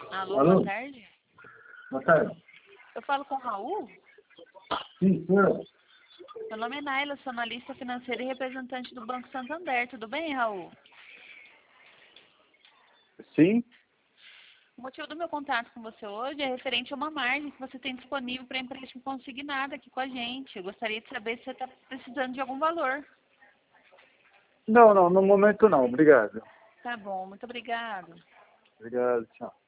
Alô, Alô? boa tarde. Boa tarde. Eu falo com o Raul? Sim, senhor. Meu nome é Naila, sou analista financeira e representante do Banco Santander. Tudo bem, Raul? Sim? O motivo do meu contato com você hoje é referente a uma margem que você tem disponível para empréstimo consignado aqui com a gente. Eu gostaria de saber se você está precisando de algum valor. Não, no momento não. Obrigado. Tá bom, muito obrigado. Obrigado, tchau.